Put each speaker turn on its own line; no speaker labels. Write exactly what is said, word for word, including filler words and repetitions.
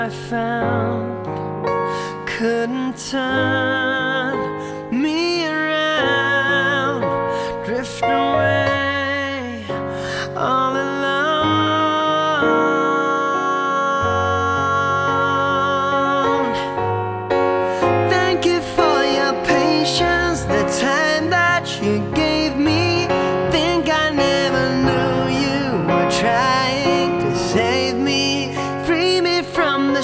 I found couldn't turn me around, drift away all alone. Thank you for your patience, the time that you gave me.